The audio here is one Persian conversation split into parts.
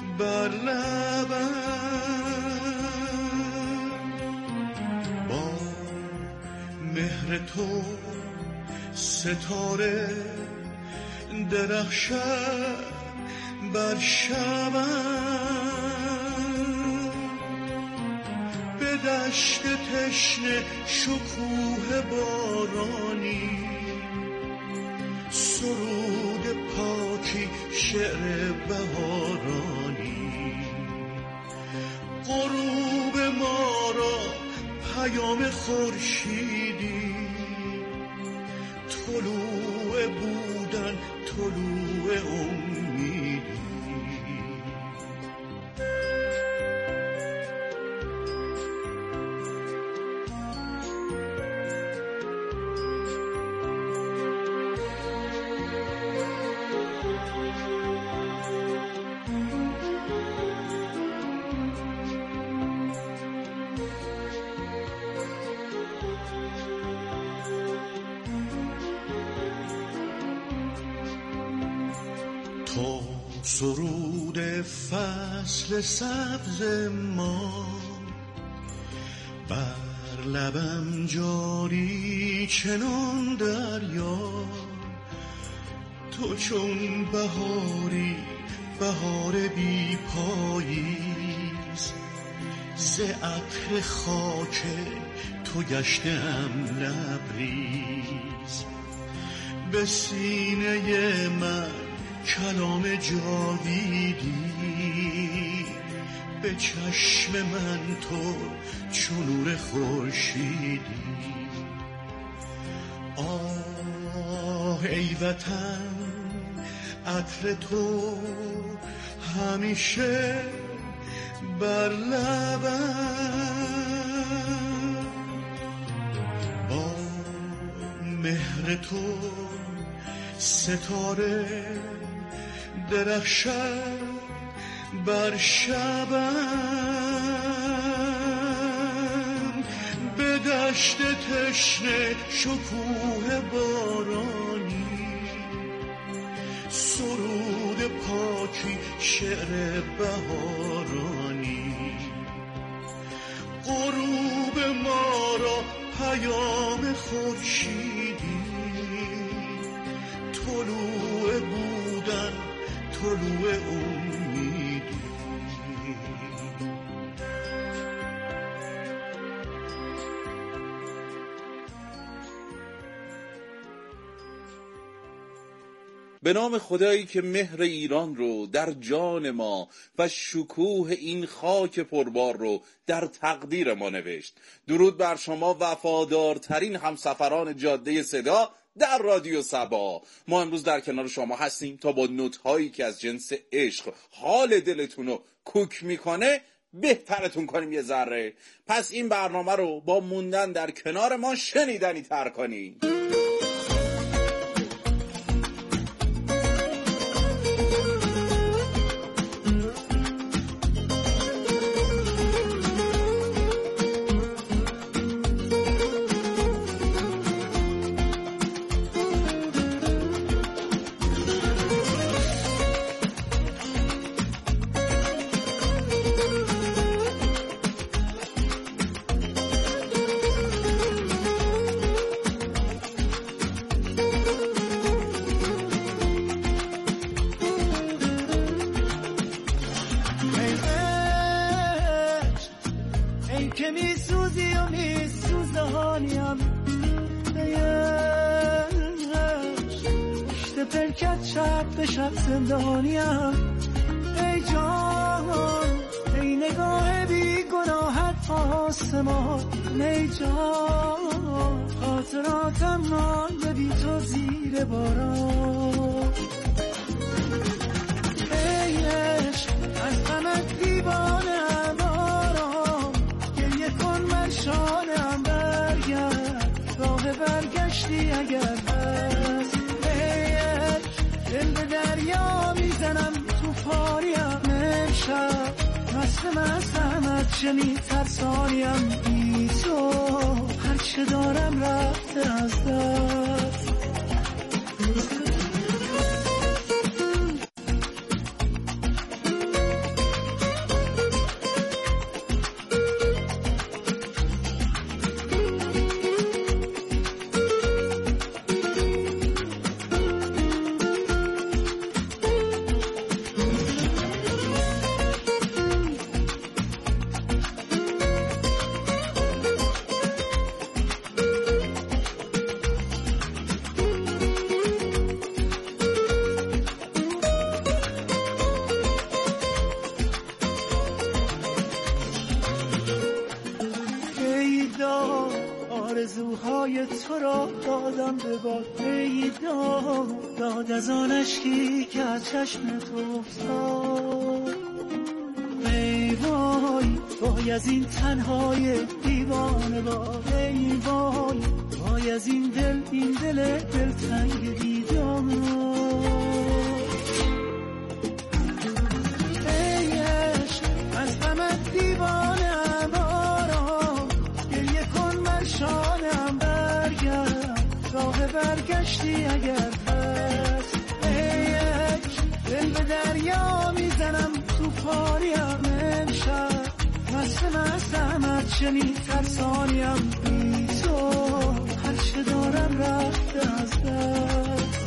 بر لبم با مهر تو ستاره درخشد بر شبم به دشت تشنه شکوه بارانی سرود پاکی شعر بهارانی غروب ما را پیام خورشیدی طلوع بودن طلوع امیدی تو سرود فصل سبز ما بر لبم جاری چنان دریا تو چون بهاری بهار بی پاییز ز عطر خاک تو گشتم لبریز به سینه من کلام جاویدی به چشم من تو چون نور خورشیدی آه ای وطن عطر تو همیشه بر لبم با مهر تو ستاره درخشد بر شبم به دشت تشنه شکوه بارانی سرود پاکی شعر بهارانی غروب ما را پیام خورشیدی طلوع بودن طلوع امیدی به نام خدایی که مهر ایران رو در جان ما و شکوه این خاک پربار رو در تقدیر ما نوشت. درود بر شما وفادارترین همسفران جاده صدا در رادیو سبا. ما امروز در کنار شما هستیم تا با نوت‌هایی که از جنس عشق حال دلتون رو کوک میکنه بهترتون کنیم یه ذره. پس این برنامه رو با موندن در کنار ما شنیدنی تر کنیم. به شب زندانیم ای جان ای نگاه بی گناهت آسمان ای جان خاطراتم مانده بی تو زیر باران ای عشق از غمت دیوانه‌ام آرام گریه کن من شانه‌ام برگرد راه برگشتی اگر هست دل به دریا میزنم تو پاریم امشب مست چه میترسانیم بی تو هرچه دارم رفته از دست پای تو را دادم به باد، ای داد از آن اشکی که از چشم تو افتاد. ای وای از این تنهای دیوانه وای، ای وای از این دل دلتنگ دیدم. ای عشق از غمت دیوانه‌ام، آرام گریه کن من شانه‌ام، برگرد راه برگشتی اگر هست. ای عشق دل به دریا میزنم توفانیم، امشب مستم چنین ترسانیم، بی تو هر چه دارم رفته از دست.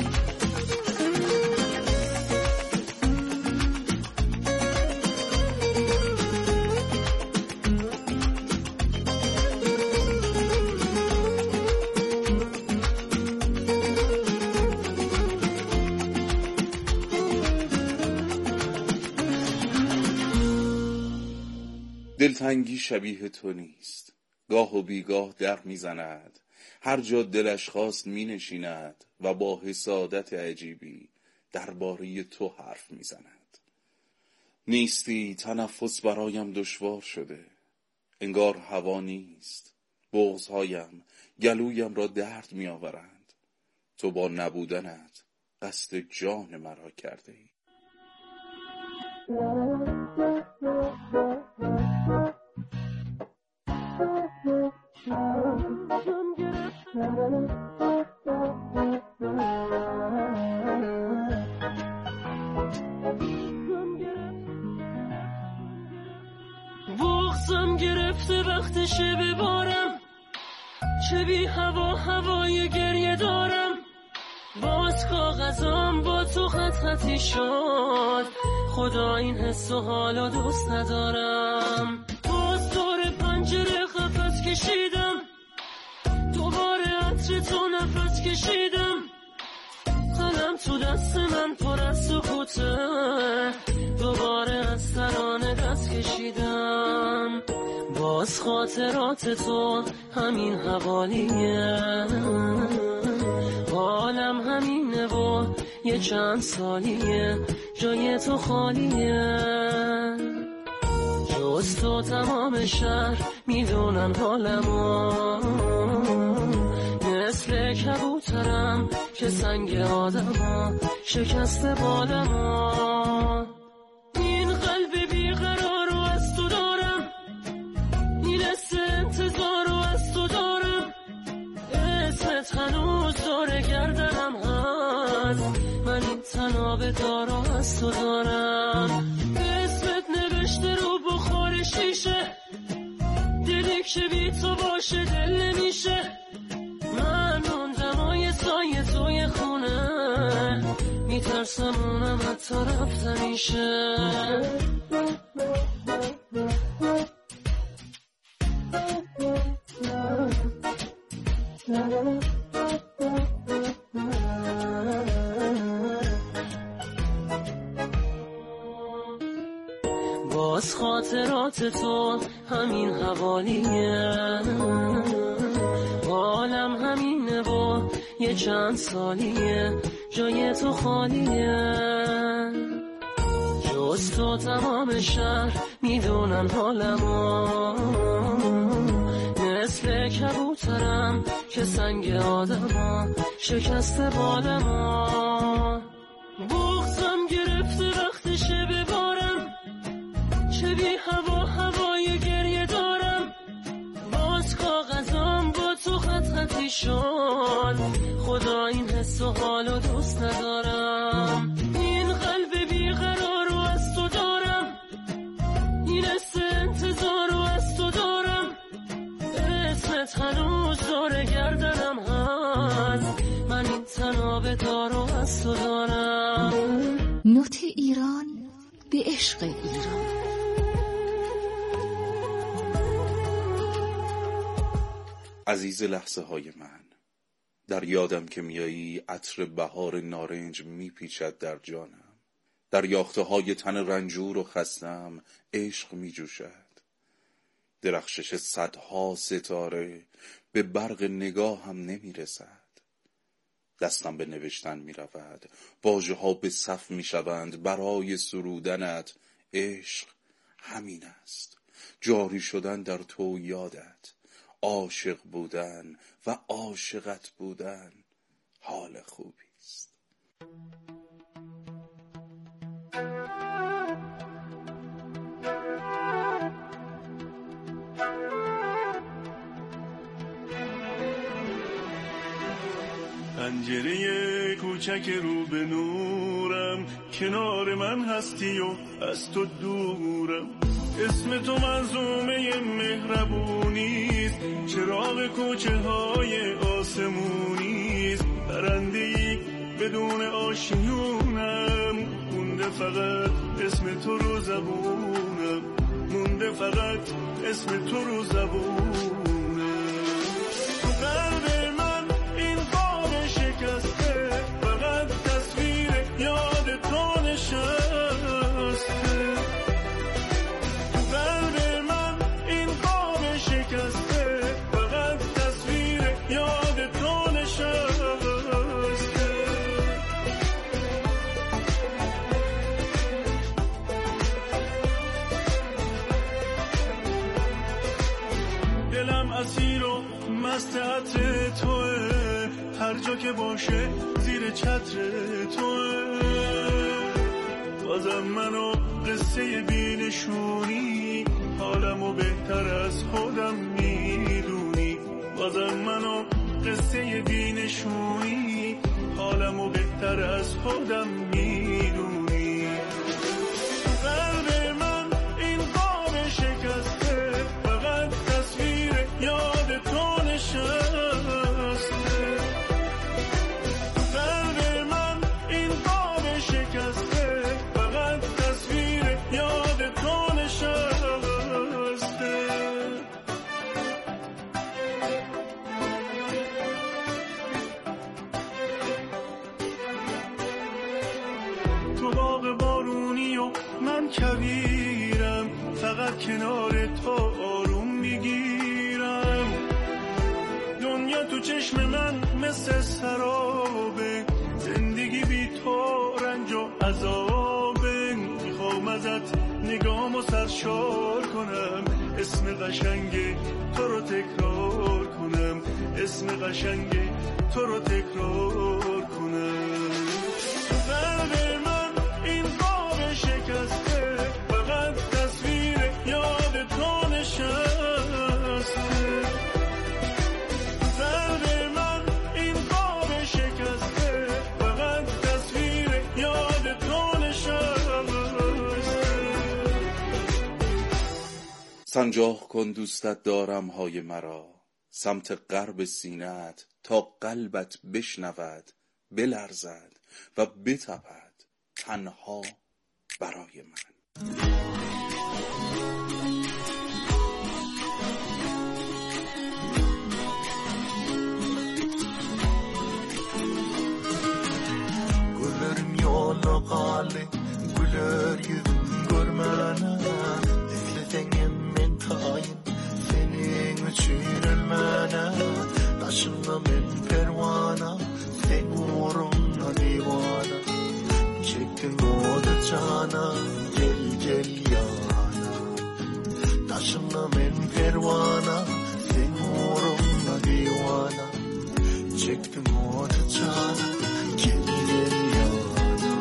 دلتنگی شبیه تو نیست، گاه و بیگاه در میزند، هر جا دلش خواست می نشیند و با حسادت عجیبی درباره تو حرف میزند. نیستی تنفس برایم دشوار شده، انگار هوا نیست، بغض‌هایم گلویم را درد می آورند. تو با نبودنت قصد جان مرا کرده ای. بغضم گرفته وقتشه ببارم، چه بی هوای گریه دارم. باز کاغذام با تو خطی شد، خدا این حس و حالو دوست ندارم. باز دور پنجره قفس کشیدم، دوباره عطر تو نفس کشیدم. قلم تو دست من پر از سکوته، دوباره از ترانه دست کشیدم. باز خاطرات تو همین حوالیه، حالم همینه و یه چند سالیه جای تو خالیه. جز تو تمام شهر میدونن حالمو، مثل کبوترم که سنگ آدمو شکسته بالمو. این قلب بیقرار رو از تو دارم، این حس انتظار رو از تو دارم. اسمت هنوز دور گردنم هست، من این تناب دارو از تو دارم. اسمت نوشته رو بخار شیشه، دلی که بی تو باشه دل نمیشه. من موندم و یه سایه توی خونه، میترسم اونم حتی رفته میشه. باز خاطرات تو همین حوالیه، حالم همینه و یه چند سالیه جای تو خالیه. جز تو تمام شهر میدونن حالمو، مثل کبوترم که سنگ آدمو شکسته بالمو. بغضم گرفته وقتشه ببارم، چه بی هوای گریه دارم. باز کاغذام با تو خطی شد، خدا این حس و حالو دوست ندارم. این قلب بیقرار رو از تو دارم، این حس انتظار رو از تو دارم. اسمت هنوز دور گردنم هست، من این تناب دارو از تو دارم. نوت ایران به عشق ایران. عزیز لحظه های من، در یادم که میایی عطر بهار نارنج میپیچد در جانم، در یاخته های تن رنجور و خستم عشق میجوشد. درخشش صدها ستاره به برق نگاه هم نمی رسد. دستم به نوشتن می رود، واژه ها به صف می شوند برای سرودنت. عشق همین است، جاری شدن در تو یادت، عاشق بودن و عاشقت بودن حال خوبی است. پنجره کوچک رو به نورم، کنار من هستی و از تو دورم. اسم تو منظومه مهربونیست، چراغ کوچه های آسمونیست. پرنده‌ای بدون آشیونم، مونده فقط اسم تو رو زبونم، مونده فقط اسم تو رو زبونم. تو قلب من این خواب شکسته، فقط تصویر یاد تو نشسته. تو قلب من این خواب شکسته، فقط تصویر یاد تو نشسته. دلم اسیر و مست عطر توه، هر جا که باشه زیر چتر توه. بازم منو قصه بینشونی، حالمو بهتر از خودم میدونی. بازم منو قصه بینشونی، حالمو بهتر از خودم میدونی. قلب من این خواب شکسته، فقط تصویر یاد تو نشسته. قلب من این خواب شکسته، فقط تصویر یاد تو نشسته. تو باغ بارونی و من کویرم، فقط کنار تو آروم میگیرم. دنیا تو چشم من مثل سرابه، زندگی بی تو رنج و عذابه. میخوام ازت نگامو سرشار کنم، اسم قشنگ تو رو تکرار کنم، اسم قشنگ تو رو تکرار کنم. قلب من این خواب شکسته، فقط تصویر یاد تو نشسته. قلب من این خواب شکسته، فقط تصویر یاد تو نشسته. سنجاق کن دوستت دارم های مرا، سمت غرب سینه‌ات تا قلبت بشنود، بلرزد و بتپد تنها برای من. Güllerim yola gali, güler yüzün görmene. Efleten men tayin, senin için ölmene. Taşımda men pervana, sen uğruna divana. Çektin oda cana, gel gel yana. Taşımda men pervana, sen uğruna divana. Çektin oda cana, gel gel yana.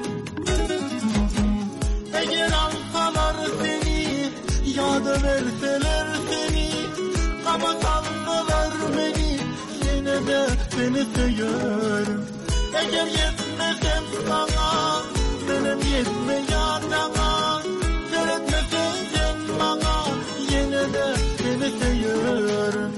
Eğer alsalar seni, yada verseler seni, kapatsalar beni, yine de seni severim. Eğer yetmesem sana, benim yetme yanına. Öğretmesen sen bana, yine de seni severim.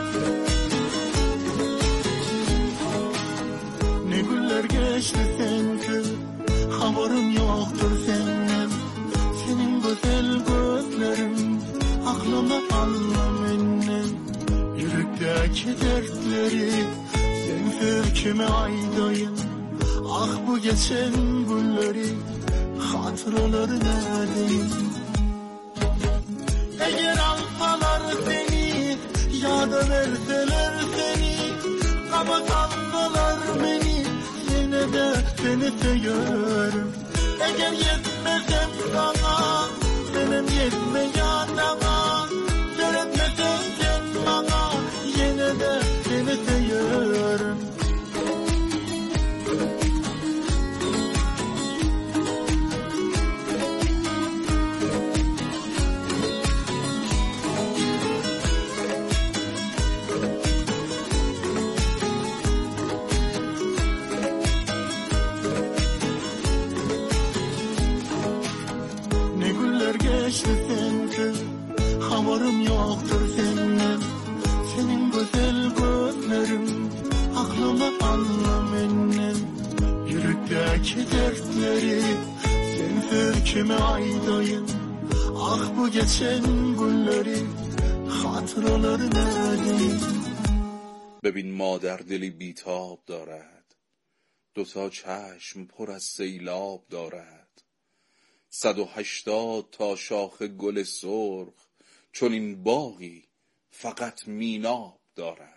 Ne güller geçti sen kime aydayım. Ah bu geçen günleri hatıraları neredeyim. Eğer alsalar seni ya da verseler seni, kapatsalar beni, yine de seni seviyorum. Eğer yetmesem sana, benim yetmeyen ama, veretmesen sen bana, yine de seni seviyorum. Geçti sensiz, haberim yoktur senin. Senin güzel gözlerin aklıma anlam ennen. Yürekteki dertleri sensiz kime aydayım. Ah bu geçen günleri hatıraları neredeyim. ببین مادر دلی بیتاب دارد، دوتا چشم پر از سیلاب دارد. 180 تا شاخ گل سرخ، چون این باغی فقط میناب دارد.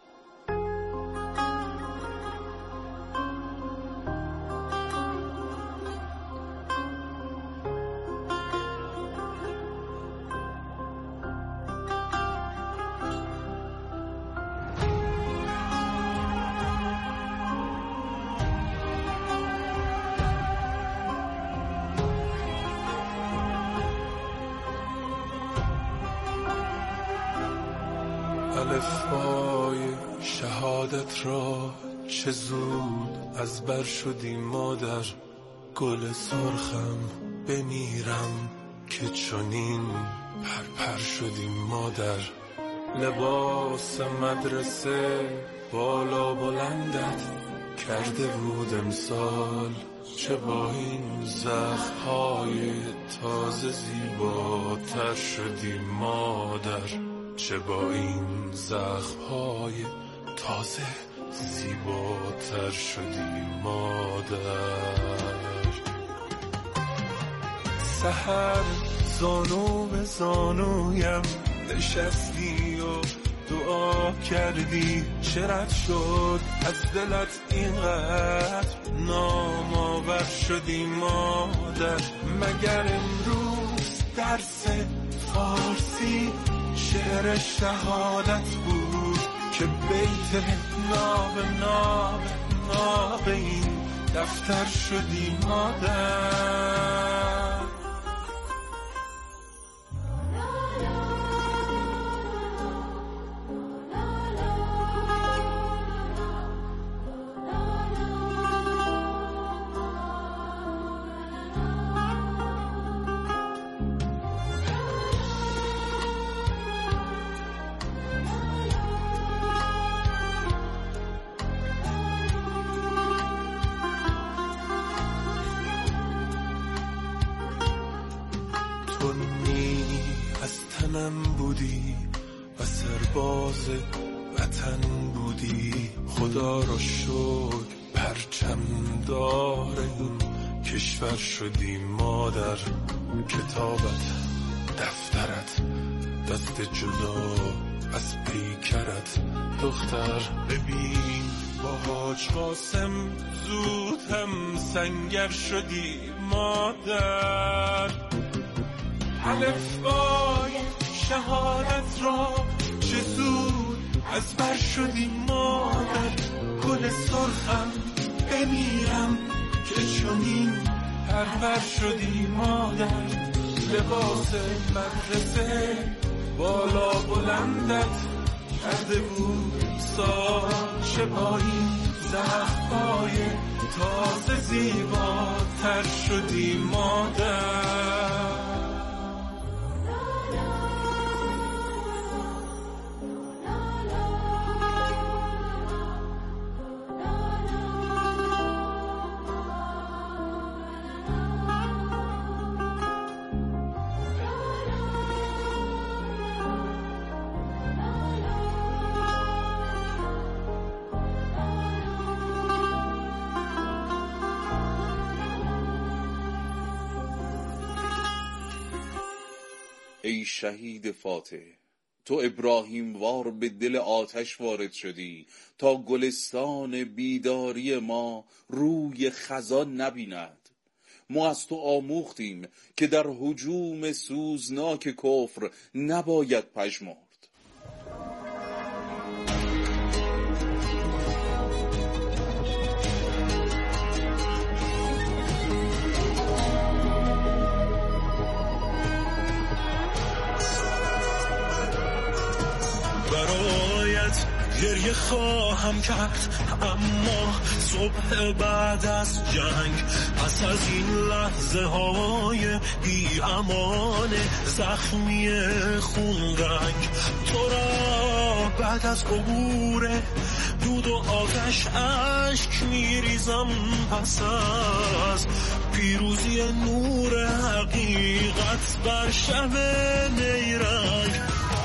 الفبای شهادت را چه زود از بر شدی مادر. گل سرخم بمیرم که چنین پرپر شدی مادر. لباس مدرسه بالا بلندت کرده بود امسال، چه با این زخم‌های تازه زیباتر شدی مادر. چه با این زخم‌های تازه زیباتر شدی مادر. سحر زانو به زانویم نشستی و دعا کردی، چه رد شد از دلت اینقدر نام‌آور شدی مادر. مگر امروز درس فارسی شعر شهادت بود که بیت ناب ناب ناب این دفتر شدی مادر. بودی و سرباز وطن بودی، خدا را شکر پرچم دار این کشور شدی مادر. کتابت، دفترت، دست جدا از پیکرت دختر. ببین با حاج قاسم زود هم سنگر شدی مادر. الفبای شهادت را چه زود از بر شدی مادر. گل سرخم بمیرم که چنین پرپر شدی مادر. لباس مدرسه بالا بلندت کرده بود سال، چه با این زخم‌های تازه زیباتر شدی مادر. ای شهید فاتح، تو ابراهیم وار به دل آتش وارد شدی تا گلستان بیداری ما روی خزان نبیند. ما از تو آموختیم که در هجوم سوزناک کفر نباید پژمرد. برایت گریه خواهم کرد، اما صبح بعد از جنگ، پس از این لحظه های بی امان زخمی خون رنگ، تو را بعد از عبور دود و آتش اشک میریزم. پس از پیروزی نور حقیقت بر شب نیرنگ،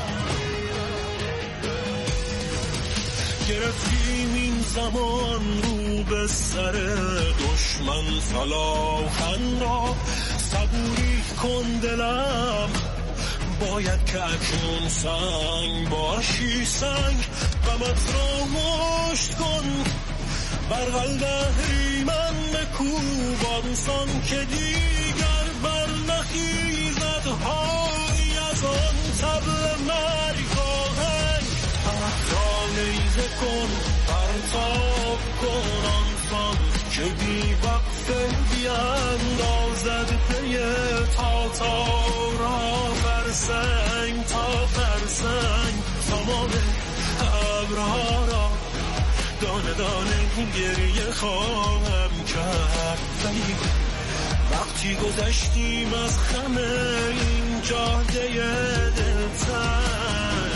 گرفتیم این زمان رو به سر دشمن فلاخن را. صبوری کن دلم، باید که اکنون سنگ باشی سنگ. غمت را مشت کن بر قلدهری من بکوبانسان که دیگر بر نخیزد هایی از آن طبل مرگ آهنگ. را نیزه کن پرتاب کن آنسان که بی وقفه بیندازد پی تاتارا فرسنگ تا فرسنگ. تمام ابرها را دانه دانه گریه خواهم کرد، ولی وقتی گذشتیم از خم این جاده دلتنگ.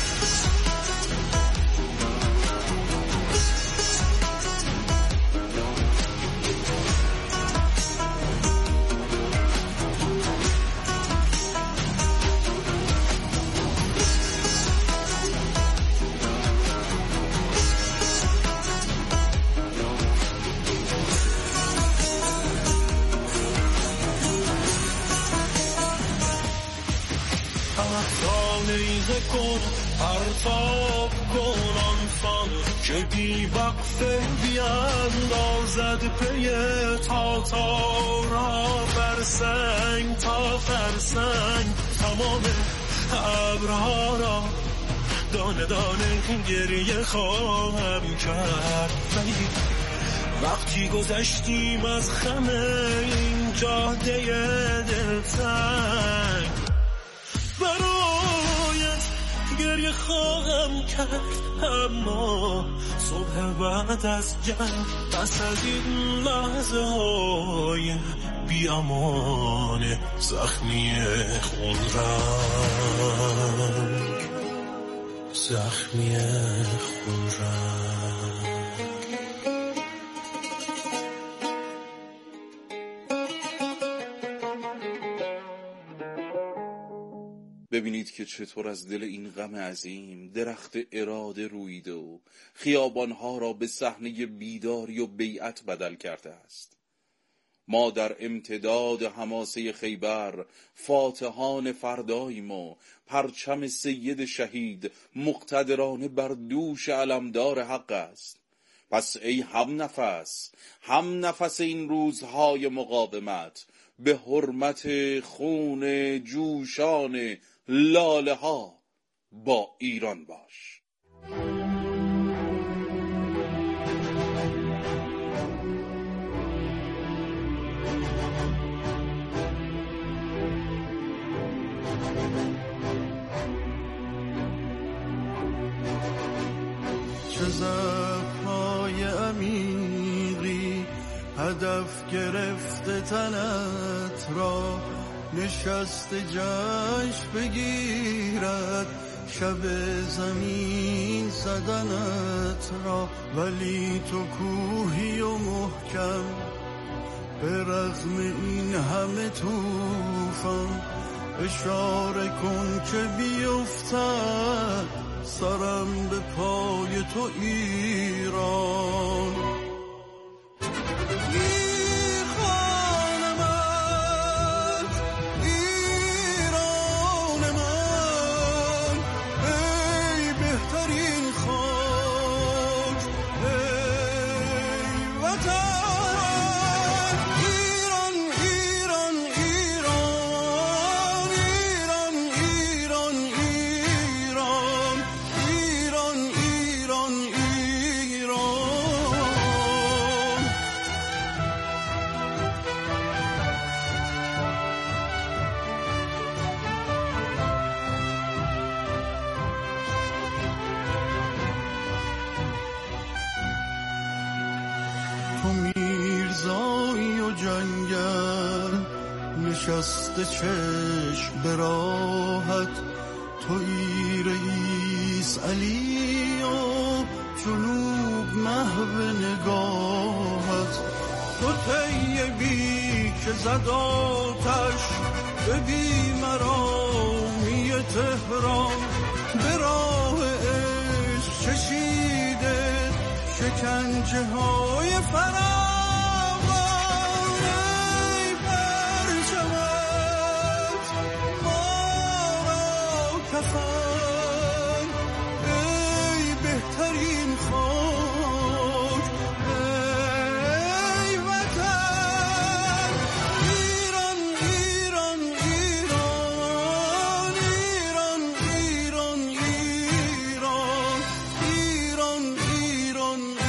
نیزه کن پرتاب کن آنسان که بی وقفه بیندازد پی تاتارا فرسنگ تا فرسنگ. تمام ابرها را دانه دانه گریه خواهم کرد، ولی وقتی گذشتیم از خم این جاده دلتنگ. برایت گریه خواهم کرد، اما صبح بعد از جنگ، پس از این لحظه های بی امان زخمی خون رنگ، زخمی خون رنگ. ببینید که چطور از دل این غم عظیم درخت اراده رویده و خیابانها را به صحنه بیداری و بیعت بدل کرده است. ما در امتداد حماسه خیبر فاتحان فرداییم و پرچم سید شهید مقتدرانه بر دوش علمدار حق است. پس ای هم نفس این روزهای مقاومت، به حرمت خون جوشان لاله ها با ایران باش. چه زخم‌های عمیقی هدف گرفته تنت را، نشست جشن بگیرد شب زمین زدنت را. ولی تو کوهی و محکم به رغم این همه طوفان، اشاره کن که بیفتد سرم به پای تو ایران. ایران جنگل نشسته چشم به راحت، تویی رئیس علی و جنوب محو نگاهت. تو طیبی که زد آتش به بیمرامی تهران، به راه عشق چشیده شکنجه های فراوان. ای پرچمت ما را کفن، ای بهترین خاک، ای وطن. ایران ایران ایران ایران ایران ایران ایران ایران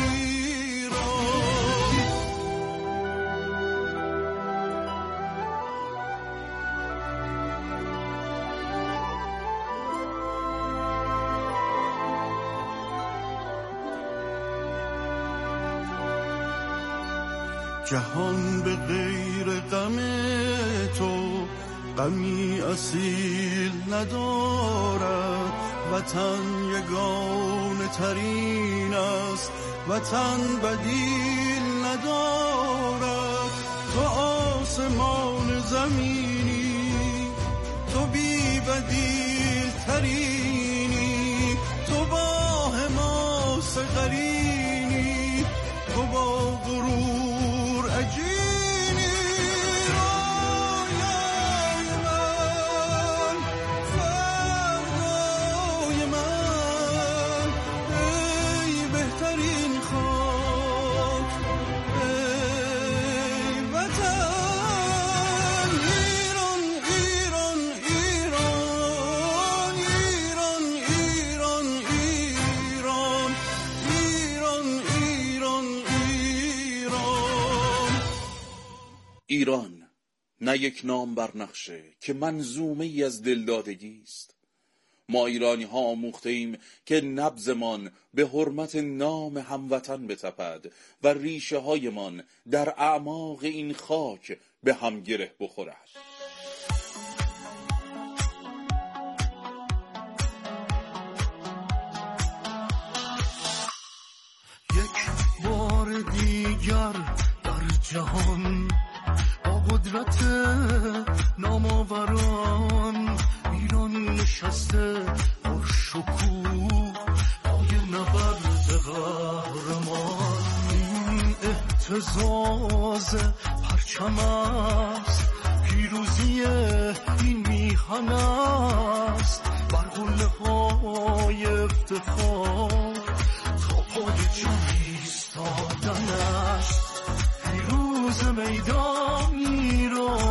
جهان به غیر غم تو غمی اصیل ندارد. وطن یگانه ترین است، وطن بدیل ندارد. تو آسمان زمینی، تو بی بدیل ترینی، تو با حماس قرینی، تو با غرور عجینی. رویای من، فردای من، ای بهترین خاک، ای وطن. ایران ایران ایران ایران ایران ایران ایران ایران. ایران نه یک نام بر نقشه که منظومه ای از دلدادگی است. ما ایرانی ها آموخته ایم که نبضمان به حرمت نام هموطن بتپد و ریشه هایمان در اعماق این خاک به هم گره بخورد. یک بار دیگر در جهان با قدرت نامآوران، ایران نشسته پر شکوه پای نبرد قهرمان. این اهتزاز پرچم است، پیروزی این میهن است، بر قله های افتخار تا پای جمعی ایستادن است. پیروز میدان ایران،